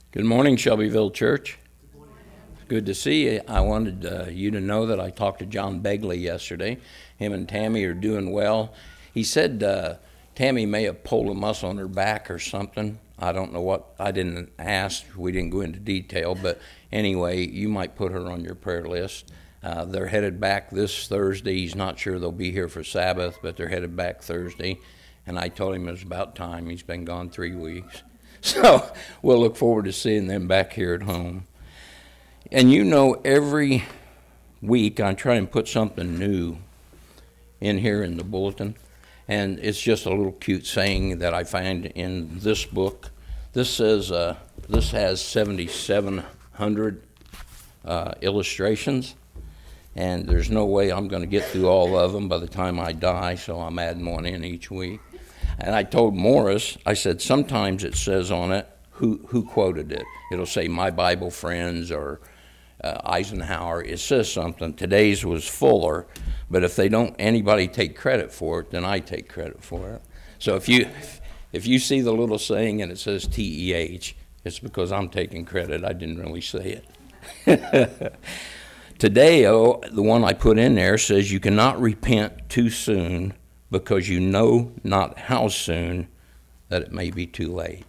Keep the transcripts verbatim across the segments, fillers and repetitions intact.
Good morning, Shelbyville Church. Good to see you. I wanted uh, you to know that I talked to John Begley yesterday. Him and Tammy are doing well. He said uh, Tammy may have pulled a muscle on her back or something. I don't know what. I didn't ask. We didn't go into detail. But anyway, you might put her on your prayer list. Uh, they're headed back this Thursday. He's not sure they'll be here for Sabbath, but they're headed back Thursday. And I told him it was about time. He's been gone three weeks. So we'll look forward to seeing them back here at home. And you know, every week I try and put something new in here in the bulletin. And it's just a little cute saying that I find in this book. This says, uh, this has seventy-seven hundred uh, illustrations. And there's no way I'm going to get through all of them by the time I die, so I'm adding one in each week. And I told Morris, I said, sometimes it says on it who who quoted it. It'll say My Bible Friends or uh, Eisenhower. It says something. Today's was Fuller, but if they don't, anybody take credit for it, then I take credit for it. So if you if you see the little saying and it says T E H, it's because I'm taking credit. I didn't really say it. Today, oh, the one I put in there says you cannot repent too soon because you know not how soon that it may be too late.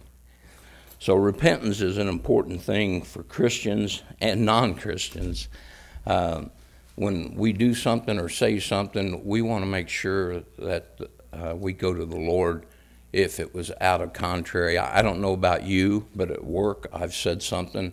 So repentance is an important thing for Christians and non-Christians. Uh, when we do something or say something, we want to make sure that uh, we go to the Lord if it was out of contrary. I, I don't know about you, but at work I've said something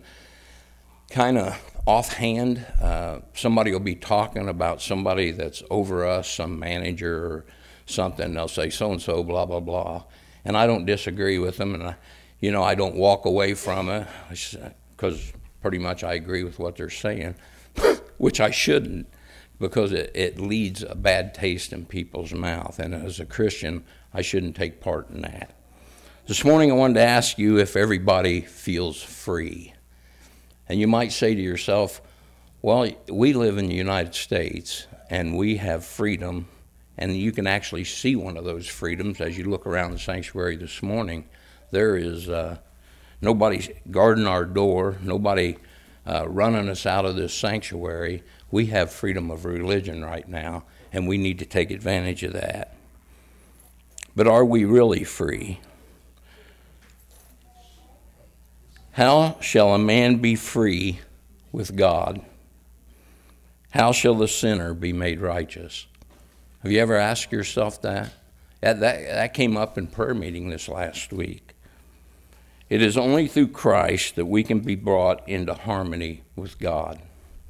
kind of offhand. Uh, somebody will be talking about somebody that's over us, some manager or something. They'll say so-and-so, blah, blah, blah. And I don't disagree with them. And, I, you know, I don't walk away from it because pretty much I agree with what they're saying, which I shouldn't, because it, it leads a bad taste in people's mouth. And as a Christian, I shouldn't take part in that. This morning I wanted to ask you if everybody feels free. And you might say to yourself, well, we live in the United States and we have freedom, and you can actually see one of those freedoms as you look around the sanctuary this morning. There is uh, nobody guarding our door, nobody uh, running us out of this sanctuary. We have freedom of religion right now, and we need to take advantage of that. But are we really free? How shall a man be free with God? How shall the sinner be made righteous? Have you ever asked yourself that? That, that? that came up in prayer meeting this last week. It is only through Christ that we can be brought into harmony with God.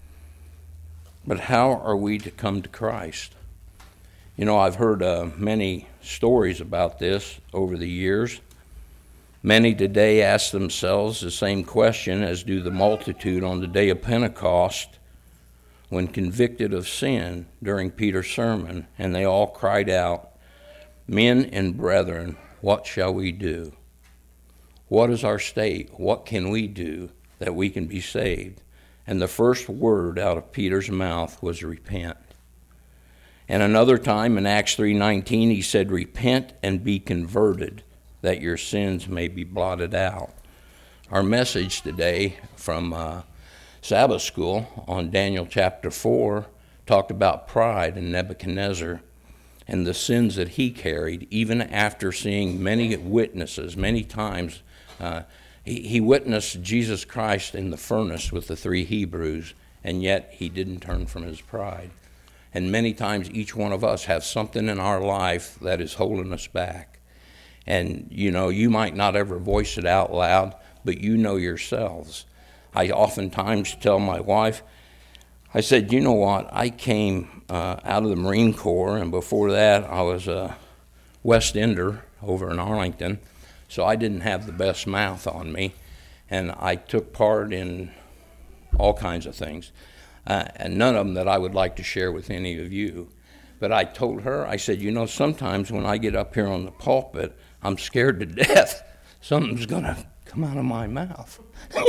But how are we to come to Christ? You know, I've heard uh, many stories about this over the years. Many today ask themselves the same question as do the multitude on the day of Pentecost when convicted of sin during Peter's sermon, and they all cried out, Men and brethren, what shall we do? What is our state? What can we do that we can be saved? And the first word out of Peter's mouth was repent. And another time in Acts three nineteen, he said, Repent and be converted, that your sins may be blotted out. Our message today from uh, Sabbath school on Daniel chapter four talked about pride and Nebuchadnezzar and the sins that he carried, even after seeing many witnesses, many times. Uh, he, he witnessed Jesus Christ in the furnace with the three Hebrews, and yet he didn't turn from his pride. And many times each one of us have something in our life that is holding us back. And, you know, you might not ever voice it out loud, but you know yourselves. I oftentimes tell my wife, I said, you know what, I came uh, out of the Marine Corps, and before that I was a West Ender over in Arlington, so I didn't have the best mouth on me, and I took part in all kinds of things, uh, and none of them that I would like to share with any of you. But I told her, I said, you know, sometimes when I get up here on the pulpit, I'm scared to death. Something's going to come out of my mouth.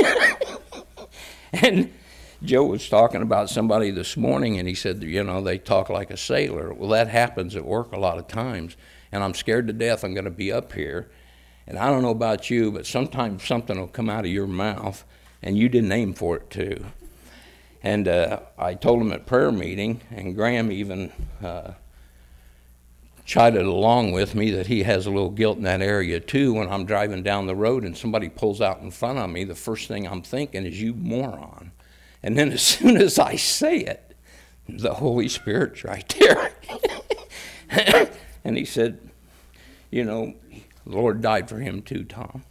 And Joe was talking about somebody this morning, and he said, you know, they talk like a sailor. Well, that happens at work a lot of times. And I'm scared to death I'm going to be up here, And I don't know about you, but sometimes something will come out of your mouth, and you didn't aim for it to. And uh, I told him at prayer meeting, and Graham even uh, chided along with me that he has a little guilt in that area too. When I'm driving down the road and somebody pulls out in front of me, the first thing I'm thinking is, you moron. And then as soon as I say it, the Holy Spirit's right there. And he said, you know, the Lord died for him too, Tom.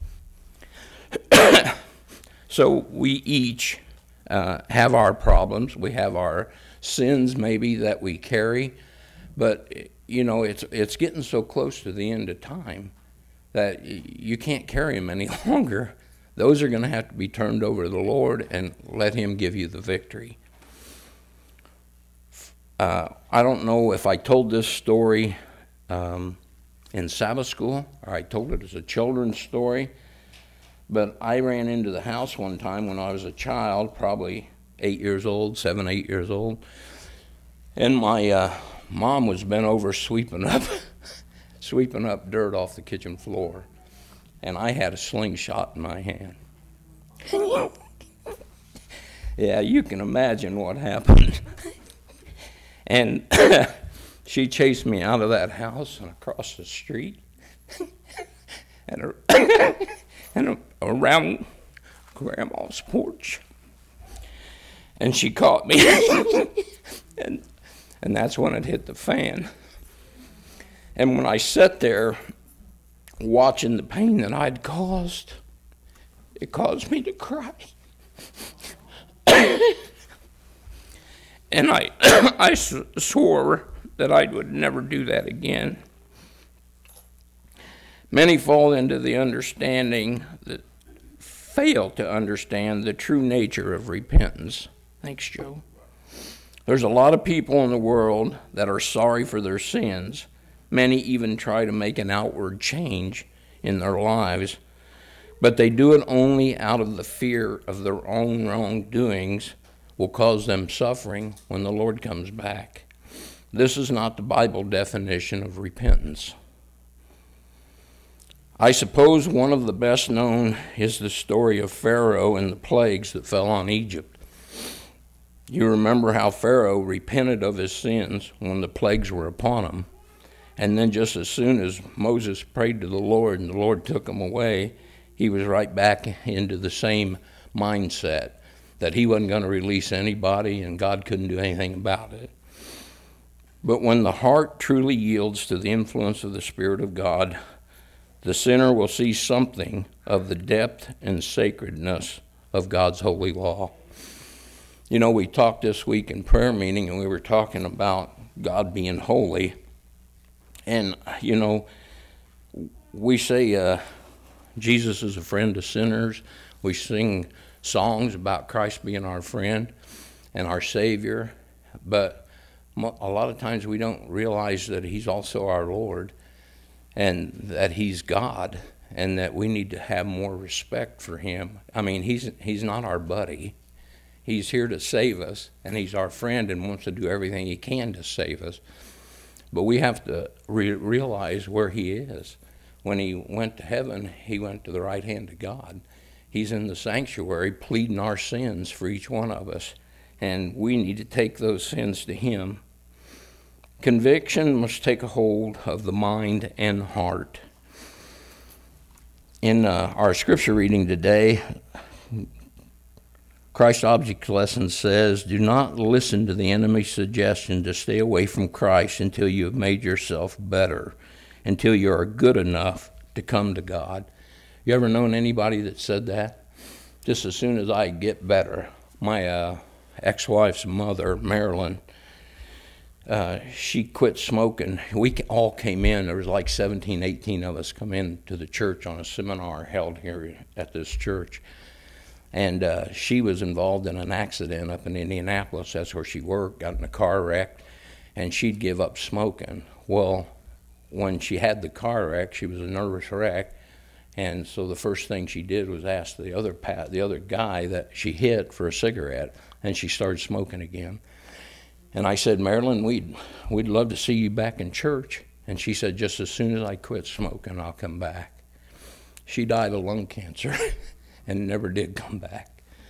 So we each uh, have our problems. We have our sins maybe that we carry. But, you know, it's it's getting so close to the end of time that you can't carry them any longer. Those are going to have to be turned over to the Lord and let him give you the victory. Uh, I don't know if I told this story um, in Sabbath school or I told it as a children's story, but I ran into the house one time when I was a child, probably eight years old, seven, eight years old, and my uh, mom was bent over sweeping up, sweeping up dirt off the kitchen floor, and I had a slingshot in my hand. Yeah, you can imagine what happened. And she chased me out of that house and across the street and, and around Grandma's porch. And she caught me. and, and that's when it hit the fan. And when I sat there watching the pain that I'd caused, it caused me to cry. And I, I swore that I would never do that again. Many fall into the understanding that fail to understand the true nature of repentance. Thanks, Joe. There's a lot of people in the world that are sorry for their sins. Many even try to make an outward change in their lives, but they do it only out of the fear of their own wrongdoings will cause them suffering when the Lord comes back. This is not the Bible definition of repentance. I suppose one of the best known is the story of Pharaoh and the plagues that fell on Egypt. You remember how Pharaoh repented of his sins when the plagues were upon him. And then just as soon as Moses prayed to the Lord and the Lord took him away, he was right back into the same mindset that he wasn't going to release anybody and God couldn't do anything about it. But when the heart truly yields to the influence of the Spirit of God, the sinner will see something of the depth and sacredness of God's holy law. You know, we talked this week in prayer meeting and we were talking about God being holy. And, you know, we say uh, Jesus is a friend to sinners. We sing songs about Christ being our friend and our Savior. But a lot of times we don't realize that he's also our Lord and that he's God and that we need to have more respect for him. I mean, he's he's not our buddy. He's here to save us, and he's our friend and wants to do everything he can to save us. But we have to re- realize where he is. When he went to heaven, he went to the right hand of God. He's in the sanctuary pleading our sins for each one of us, and we need to take those sins to him. Conviction must take a hold of the mind and heart. In uh, our scripture reading today, Christ's Object Lesson says, do not listen to the enemy's suggestion to stay away from Christ until you have made yourself better, until you are good enough to come to God. You ever known anybody that said that? Just as soon as I get better. My uh, ex-wife's mother, Marilyn, uh, she quit smoking. We all came in. There was like seventeen, eighteen of us come in to the church on a seminar held here at this church. And uh, she was involved in an accident up in Indianapolis. That's where she worked, got in a car wreck, and she'd give up smoking. Well, when she had the car wreck, she was a nervous wreck, and so the first thing she did was ask the other pa- the other guy that she hit for a cigarette, and she started smoking again. And I said, Marilyn, we'd, we'd love to see you back in church. And she said, just as soon as I quit smoking, I'll come back. She died of lung cancer and never did come back.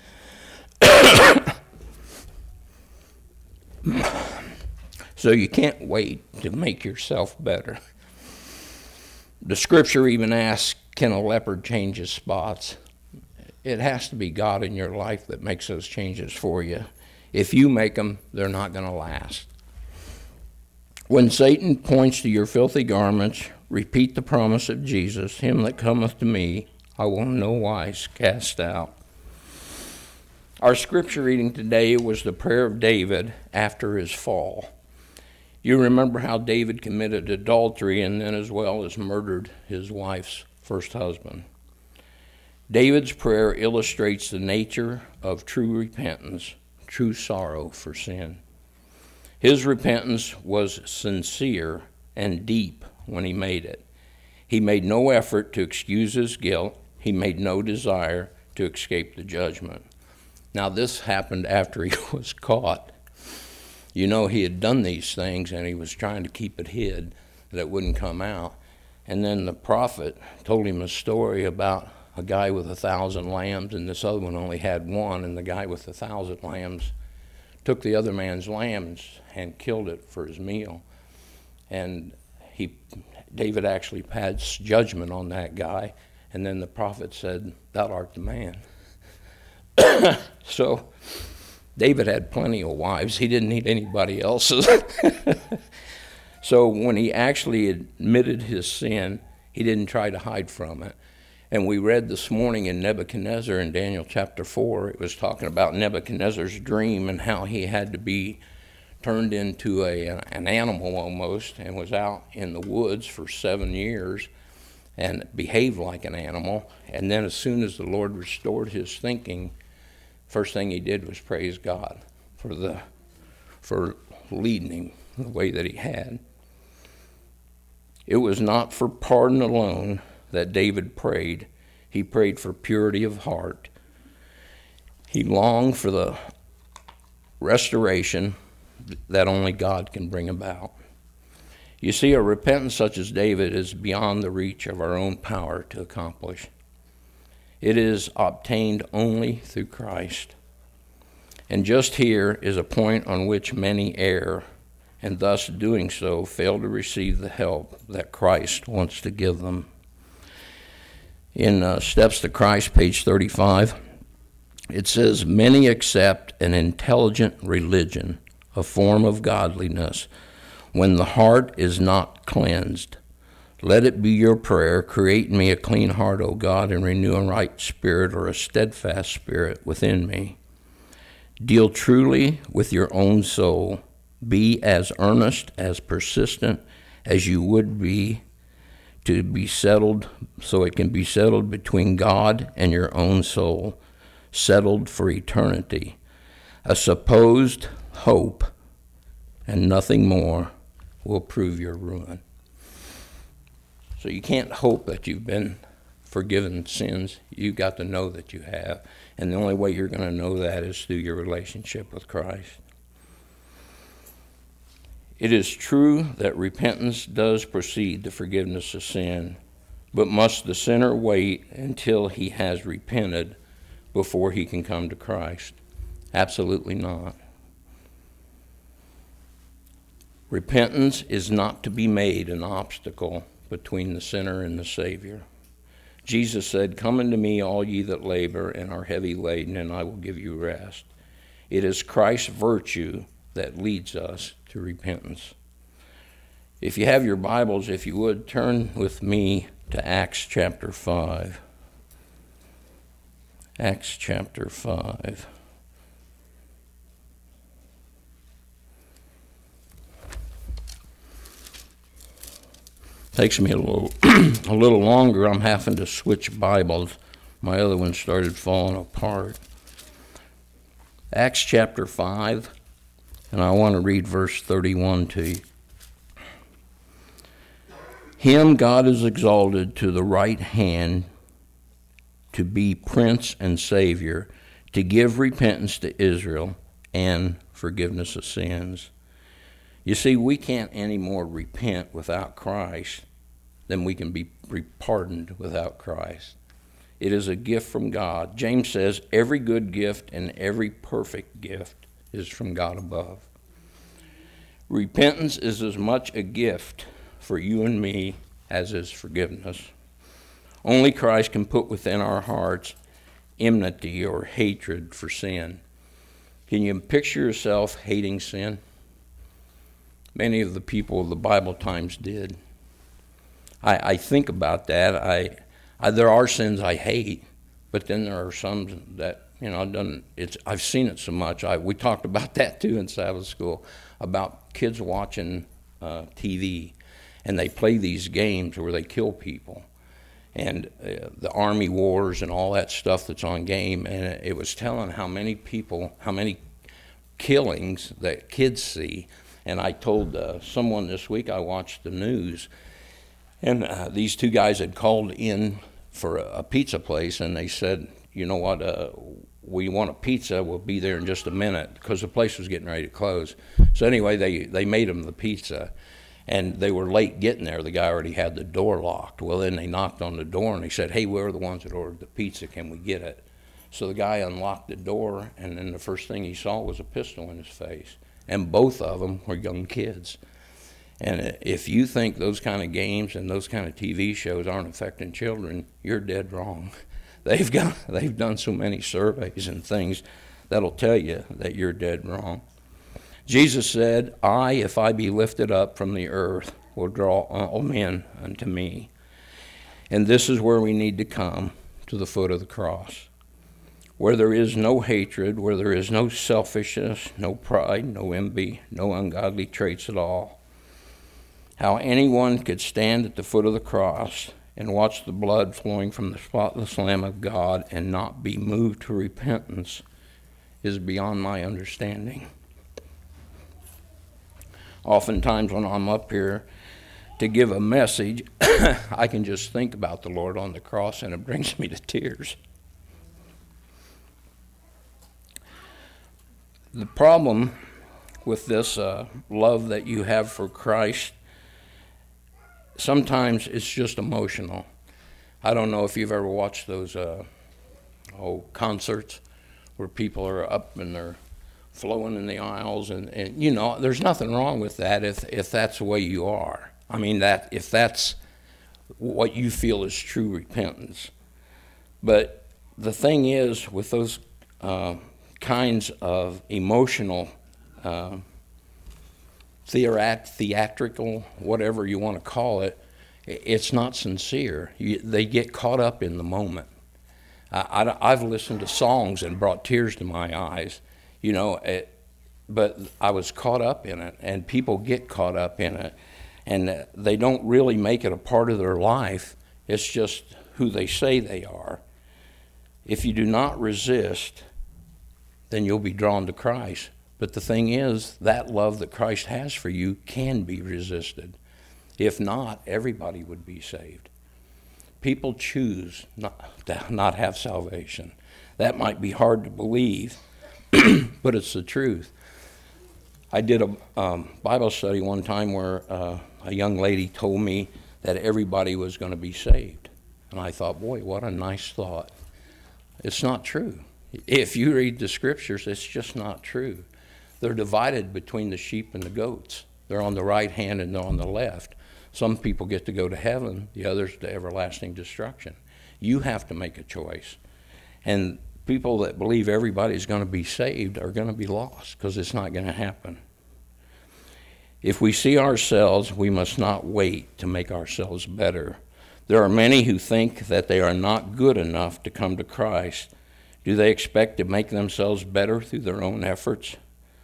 So you can't wait to make yourself better. The scripture even asks, can a leopard change his spots? It has to be God in your life that makes those changes for you. If you make them, they're not going to last. When Satan points to your filthy garments, repeat the promise of Jesus, him that cometh to me, I will in no wise cast out. Our scripture reading today was the prayer of David after his fall. You remember how David committed adultery and then as well as murdered his wife's first husband. David's prayer illustrates the nature of true repentance, true sorrow for sin. His repentance was sincere and deep when he made it. He made no effort to excuse his guilt. He made no desire to escape the judgment. Now, this happened after he was caught. You know, he had done these things and he was trying to keep it hid that it wouldn't come out. And then the prophet told him a story about a guy with a thousand lambs, and this other one only had one, and the guy with a thousand lambs took the other man's lambs and killed it for his meal. And he, David actually passed judgment on that guy, and then the prophet said, thou art the man. So David had plenty of wives. He didn't need anybody else's. So when he actually admitted his sin, he didn't try to hide from it. And we read this morning in Nebuchadnezzar in Daniel chapter four, it was talking about Nebuchadnezzar's dream and how he had to be turned into a an animal almost and was out in the woods for seven years and behaved like an animal. And then as soon as the Lord restored his thinking, first thing he did was praise God for the for leading him the way that he had. It was not for pardon alone that David prayed. He prayed for purity of heart. He longed for the restoration that only God can bring about. You see, a repentance such as David is beyond the reach of our own power to accomplish. It is obtained only through Christ. And just here is a point on which many err, and thus doing so fail to receive the help that Christ wants to give them. In uh, Steps to Christ, page thirty-five, it says, many accept an intelligent religion, a form of godliness, when the heart is not cleansed. Let it be your prayer, create in me a clean heart, O God, and renew a right spirit or a steadfast spirit within me. Deal truly with your own soul. Be as earnest, as persistent as you would be to be settled, so it can be settled between God and your own soul, settled for eternity. A supposed hope and nothing more will prove your ruin. So you can't hope that you've been forgiven sins. You've got to know that you have. And the only way you're going to know that is through your relationship with Christ. It is true that repentance does precede the forgiveness of sin, but must the sinner wait until he has repented before he can come to Christ? Absolutely not. Repentance is not to be made an obstacle between the sinner and the Savior. Jesus said, come unto me, all ye that labor and are heavy laden, and I will give you rest. It is Christ's virtue that leads us to repentance. If you have your Bibles, if you would, turn with me to Acts chapter five. Acts chapter five. Takes me a little a little longer. I'm having to switch Bibles. My other one started falling apart. Acts chapter five, and I want to read verse thirty-one to you. Him God is exalted to the right hand to be Prince and Savior, to give repentance to Israel and forgiveness of sins. You see, we can't anymore repent without Christ. then we can be pardoned without Christ. It is a gift from God. James says, every good gift and every perfect gift is from God above. Repentance is as much a gift for you and me as is forgiveness. Only Christ can put within our hearts enmity or hatred for sin. Can you picture yourself hating sin? Many of the people of the Bible times did. I, I think about that. I, I there are sins I hate, but then there are some that, you know, doesn't. It's I've seen it so much. I we talked about that too in Sabbath school about kids watching uh, T V, and they play these games where they kill people, and uh, the army wars and all that stuff that's on game, and it, it was telling how many people, how many killings that kids see. And I told uh, someone this week, I watched the news, and uh, these two guys had called in for a, a pizza place, and they said, you know what, uh, we want a pizza, we'll be there in just a minute, because the place was getting ready to close. So anyway, they, they made them the pizza, and they were late getting there. The guy already had the door locked. Well, then they knocked on the door, and they said, hey, we're the ones that ordered the pizza, can we get it? So the guy unlocked the door, and then the first thing he saw was a pistol in his face. And both of them were young kids. And if you think those kind of games and those kind of T V shows aren't affecting children, you're dead wrong. They've got they've done so many surveys and things that'll tell you that you're dead wrong. Jesus said, I, if I be lifted up from the earth, will draw all men unto me. And this is where we need to come, to the foot of the cross, where there is no hatred, where there is no selfishness, no pride, no envy, no ungodly traits at all. How anyone could stand at the foot of the cross and watch the blood flowing from the spotless Lamb of God and not be moved to repentance is beyond my understanding. Oftentimes when I'm up here to give a message, I can just think about the Lord on the cross and it brings me to tears. The problem with this uh, love that you have for Christ, sometimes it's just emotional. I don't know if you've ever watched those uh, oh, concerts where people are up and they're flowing in the aisles, and, and you know, there's nothing wrong with that if if that's the way you are. I mean, that if that's what you feel is true repentance. But the thing is, with those uh, kinds of emotional, uh, theat- theatrical, whatever you want to call it, it's not sincere. You, they get caught up in the moment. I, I, I've listened to songs and brought tears to my eyes, you know, it, but I was caught up in it, and people get caught up in it, and they don't really make it a part of their life. It's just who they say they are. If you do not resist, then you'll be drawn to Christ. But the thing is, that love that Christ has for you can be resisted. If not, everybody would be saved. People choose not to not have salvation. That might be hard to believe, but it's the truth. I did a um, Bible study one time where uh, a young lady told me that everybody was going to be saved. And I thought, boy, what a nice thought. It's not true. If you read the scriptures, it's just not true. They're divided between the sheep and the goats. They're on the right hand and they're on the left. Some people get to go to heaven, the others to everlasting destruction. You have to make a choice. And people that believe everybody's going to be saved are going to be lost, because it's not going to happen. If we see ourselves, we must not wait to make ourselves better. There are many who think that they are not good enough to come to Christ. Do they expect to make themselves better through their own efforts?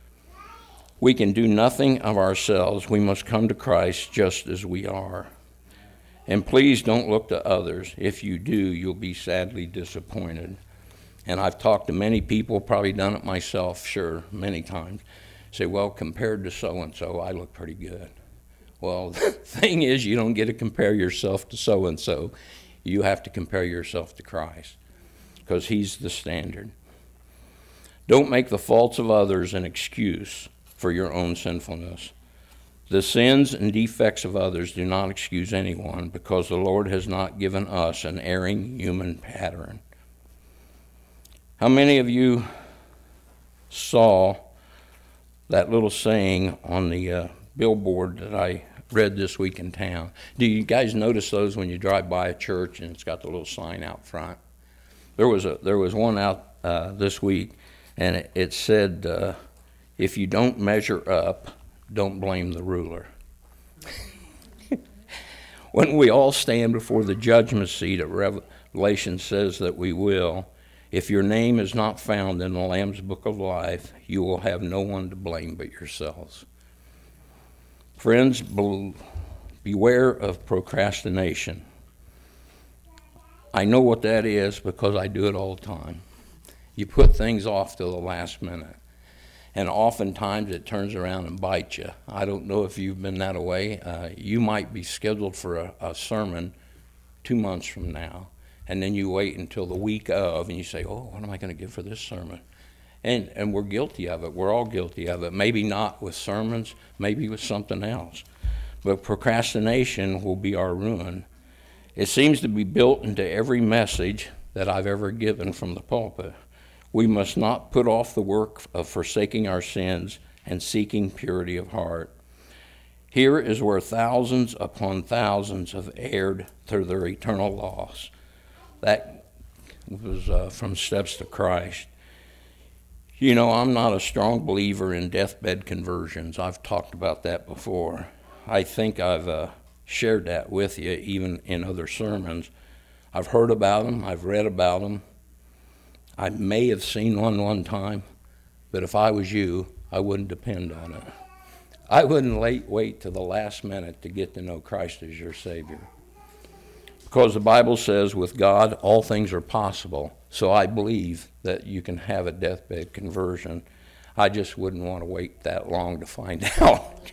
We can do nothing of ourselves. We must come to Christ just as we are. And please don't look to others. If you do, you'll be sadly disappointed. And I've talked to many people, probably done it myself, sure, many times. Say, well, compared to so-and-so, I look pretty good. Well, the thing is, you don't get to compare yourself to so-and-so. You have to compare yourself to Christ, because he's the standard. Don't make the faults of others an excuse for your own sinfulness. The sins and defects of others do not excuse anyone, because the Lord has not given us an erring human pattern. How many of you saw that little saying on the uh, billboard that I read this week in town? Do you guys notice those when you drive by a church and it's got the little sign out front? There was a there was one out uh, this week, and it, it said, uh, "If you don't measure up, don't blame the ruler." When we all stand before the judgment seat, at Revelation says that we will. If your name is not found in the Lamb's Book of Life, you will have no one to blame but yourselves. Friends, beware of procrastination. I know what that is because I do it all the time. You put things off till the last minute, and oftentimes it turns around and bites you. I don't know if you've been that way. Uh, you might be scheduled for a, a sermon two months from now, and then you wait until the week of, and you say, oh, what am I going to give for this sermon? And and we're guilty of it. We're all guilty of it. Maybe not with sermons, maybe with something else. But procrastination will be our ruin. It seems to be built into every message that I've ever given from the pulpit. We must not put off the work of forsaking our sins and seeking purity of heart. Here is where thousands upon thousands have erred through their eternal loss. That was uh, from Steps to Christ. You know, I'm not a strong believer in deathbed conversions. I've talked about that before. I think I've uh, shared that with you, even in other sermons. I've heard about them. I've read about them. I may have seen one one time, but if I was you, I wouldn't depend on it. I wouldn't late, wait to the last minute to get to know Christ as your Savior. Because the Bible says with God, all things are possible. So I believe that you can have a deathbed conversion. I just wouldn't want to wait that long to find out.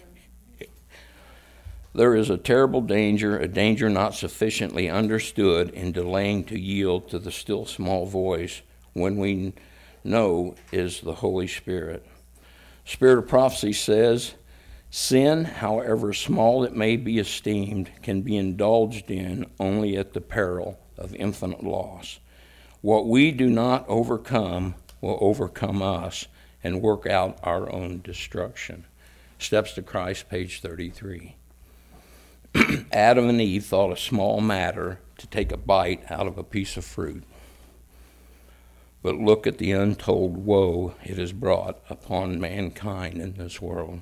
There is a terrible danger, a danger not sufficiently understood, in delaying to yield to the still small voice when we know is the Holy Spirit. Spirit of prophecy says, sin, however small it may be esteemed, can be indulged in only at the peril of infinite loss. What we do not overcome will overcome us and work out our own destruction. Steps to Christ, page thirty-three. Adam and Eve thought a small matter to take a bite out of a piece of fruit. But look at the untold woe it has brought upon mankind in this world.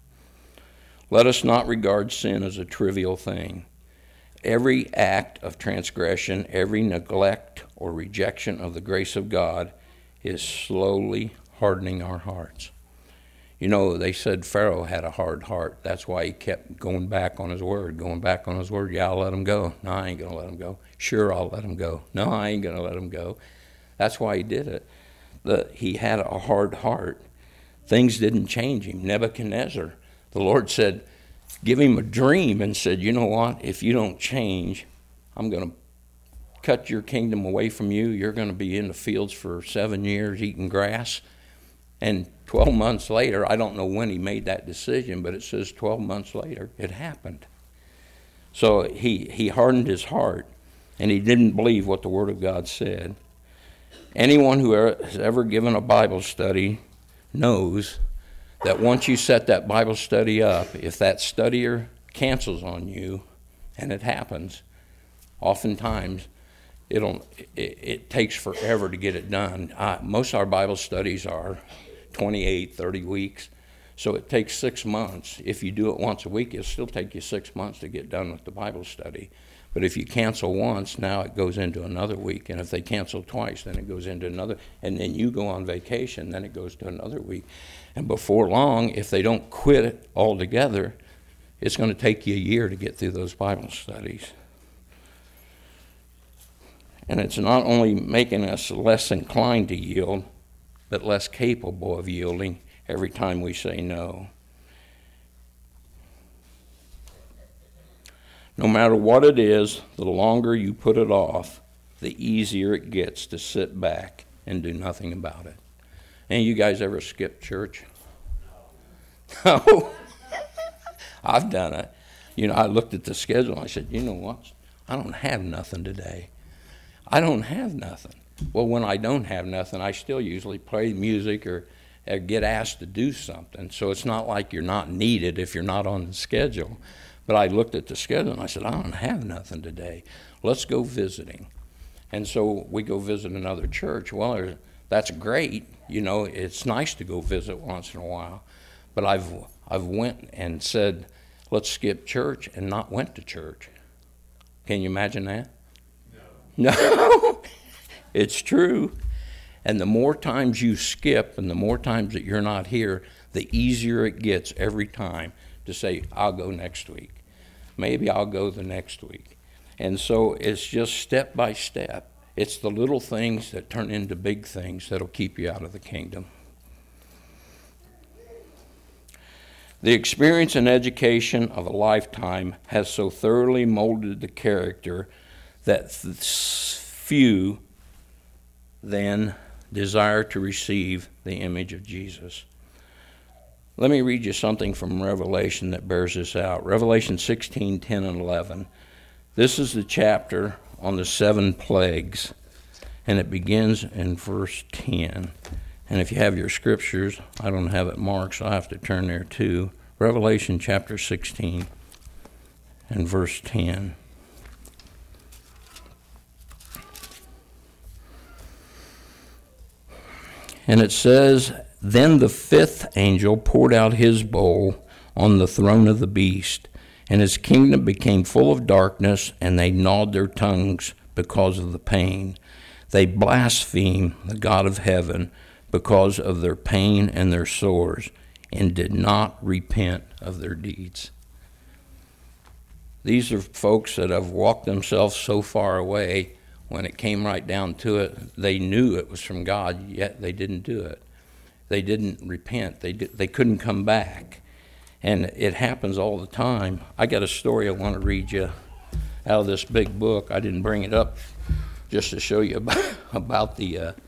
Let us not regard sin as a trivial thing. Every act of transgression, every neglect or rejection of the grace of God is slowly hardening our hearts. You know, they said Pharaoh had a hard heart. That's why he kept going back on his word, going back on his word. Yeah, I'll let him go. No, I ain't going to let him go. Sure, I'll let him go. No, I ain't going to let him go. That's why he did it. The, he had a hard heart. Things didn't change him. Nebuchadnezzar, the Lord said, give him a dream and said, you know what, if you don't change, I'm going to cut your kingdom away from you. You're going to be in the fields for seven years eating grass. And twelve months later, I don't know when he made that decision, but it says twelve months later, it happened. So he, he hardened his heart, and he didn't believe what the Word of God said. Anyone who has ever given a Bible study knows that once you set that Bible study up, if that studier cancels on you, and it happens, oftentimes it'll it, it takes forever to get it done. Uh, most of our Bible studies are twenty-eight, thirty weeks, so it takes six months. If you do it once a week, it'll still take you six months to get done with the Bible study. But if you cancel once, now it goes into another week. And if they cancel twice, then it goes into another. And then you go on vacation, then it goes to another week. And before long, if they don't quit it altogether, it's going to take you a year to get through those Bible studies. And it's not only making us less inclined to yield, but less capable of yielding every time we say no. No matter what it is, the longer you put it off, the easier it gets to sit back and do nothing about it. Any of you guys ever skip church? No. I've done it. You know, I looked at the schedule and I said, you know what? I don't have nothing today. I don't have nothing. Well, when I don't have nothing, I still usually play music or, or get asked to do something. So it's not like you're not needed if you're not on the schedule. But I looked at the schedule and I said, I don't have nothing today. Let's go visiting. And so we go visit another church. Well, that's great. You know, it's nice to go visit once in a while. But I've I've went and said, let's skip church, and not went to church. Can you imagine that? No. No. It's true. And the more times you skip and the more times that you're not here, the easier it gets every time to say, I'll go next week. Maybe I'll go the next week. And so it's just step by step. It's the little things that turn into big things that'll keep you out of the kingdom. The experience and education of a lifetime has so thoroughly molded the character that few then desire to receive the image of Jesus. Let me read you something from Revelation that bears this out. Revelation sixteen, ten, and eleven. This is the chapter on the seven plagues, and it begins in verse ten. And if you have your scriptures, I don't have it marked, so I have to turn there too. Revelation chapter sixteen and verse ten. And it says, Then the fifth angel poured out his bowl on the throne of the beast, and his kingdom became full of darkness, and they gnawed their tongues because of the pain. They blasphemed the God of heaven because of their pain and their sores, and did not repent of their deeds. These are folks that have walked themselves so far away. When it came right down to it, they knew it was from God, yet they didn't do it. They didn't repent. They did, they couldn't come back. And it happens all the time. I got a story I want to read you out of this big book. I didn't bring it up just to show you about, about the uh,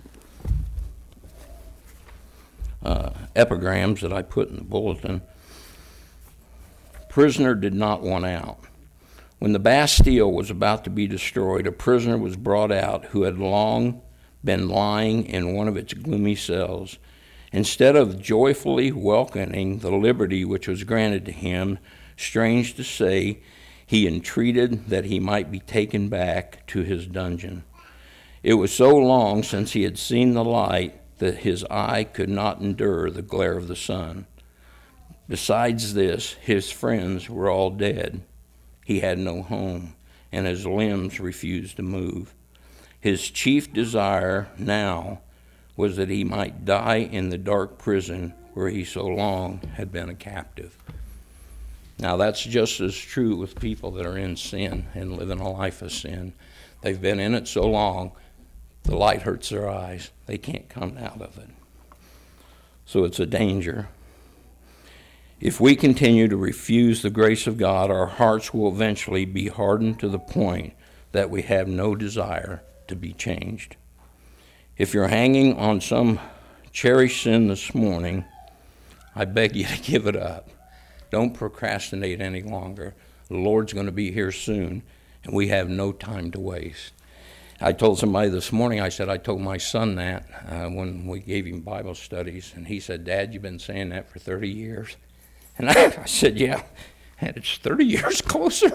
uh, epigrams that I put in the bulletin. Prisoner did not want out. When the Bastille was about to be destroyed, a prisoner was brought out who had long been lying in one of its gloomy cells. Instead of joyfully welcoming the liberty which was granted to him, strange to say, he entreated that he might be taken back to his dungeon. It was so long since he had seen the light that his eye could not endure the glare of the sun. Besides this, his friends were all dead. He had no home, and his limbs refused to move. His chief desire now was that he might die in the dark prison where he so long had been a captive. Now that's just as true with people that are in sin and living a life of sin. They've been in it so long, the light hurts their eyes. They can't come out of it. So it's a danger. If we continue to refuse the grace of God, our hearts will eventually be hardened to the point that we have no desire to be changed. If you're hanging on some cherished sin this morning, I beg you to give it up. Don't procrastinate any longer. The Lord's going to be here soon, and we have no time to waste. I told somebody this morning, I said, I told my son that uh, when we gave him Bible studies, and he said, Dad, you've been saying that for thirty years. And I, I said, yeah, and it's thirty years closer.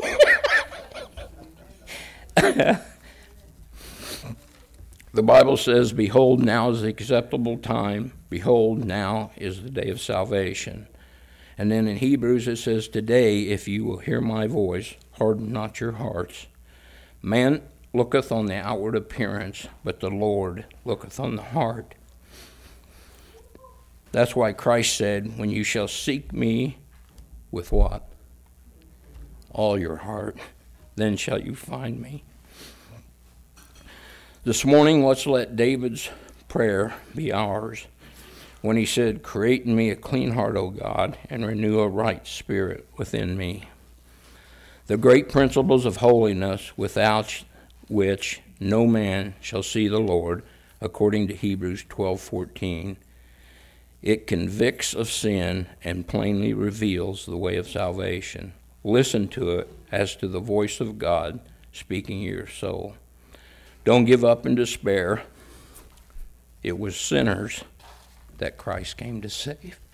The Bible says, behold, now is the acceptable time. Behold, now is the day of salvation. And then in Hebrews it says, today, if you will hear my voice, harden not your hearts. Man looketh on the outward appearance, but the Lord looketh on the heart. That's why Christ said, when you shall seek me with what? All your heart, then shall you find me. This morning, let's let David's prayer be ours when he said, create in me a clean heart, O God, and renew a right spirit within me. The great principles of holiness without which no man shall see the Lord, according to Hebrews twelve fourteen. It convicts of sin and plainly reveals the way of salvation. Listen to it as to the voice of God speaking to your soul. Don't give up in despair. It was sinners that Christ came to save.